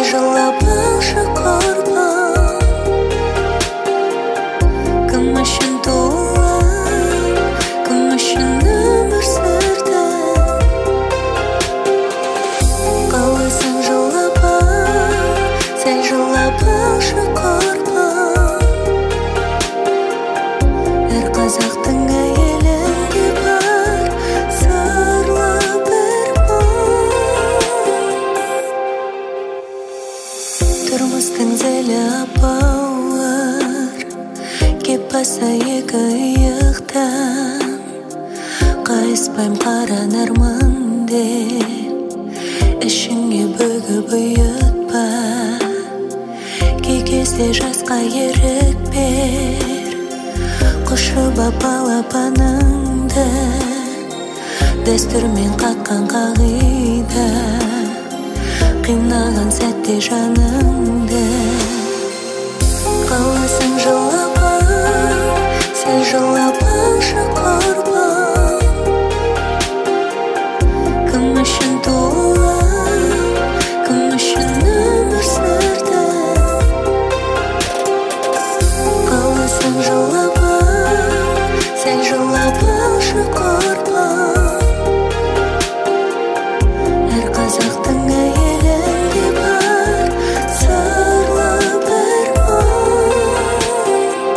жылап алшы құрбым, кім үшін туылып, кім үшін өмір сүрдің. Қаласаң жылап ал, сәл жылап алшы құрбым. Әр қазақтың әйелінде бар сырлы бір мұң. Тұрмыстың зәлі апауыр, кеп баса екі иықтан. Қайыспайм қара нармын деп, ішіңе бөгіп ұйытпа. Кей кезде жасқа ерік бер, құшып ап балапаныңды. Дәстүрмен қатқан қағида, қинаған сәтте жаныңды. Қаласаң жылап ал, сәл жылап алшы құрбым, кім үшін туылып, кім үшін өмір сүрдің. Қаласаң жылап ал, сәл жылап алшы құрбым. Әр қазақтың әйелінде бар сырлы бір мұң.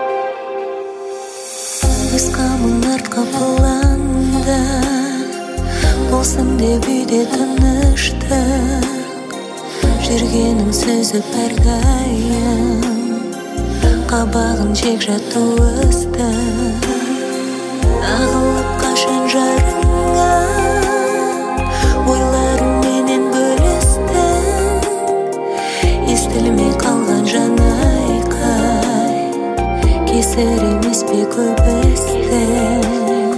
Өз қамың артқа планда, болсын деп үйде тыныштық. Жүргенің сөзі әрдайым, қабағын жек жату ыстық. Ағылып қашан жарыңа, ойларыңменен бөлістің. Естілмей қалған жан айқай, кесір емес пе көп істің.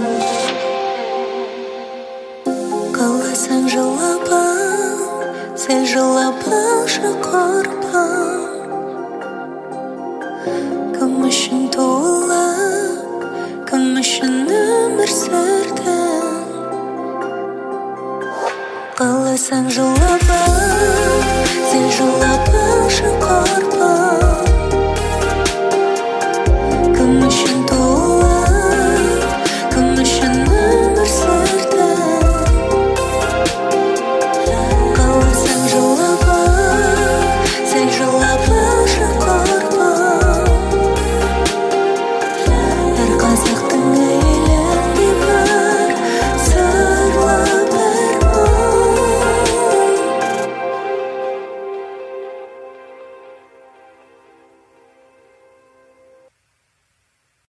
Қаласаң жылап ал, сәл жылап алшы құрбым, кім үшін туылып, кім үшін өмір сүрдің. Қаласаң жылап ал, сәл жылап алшы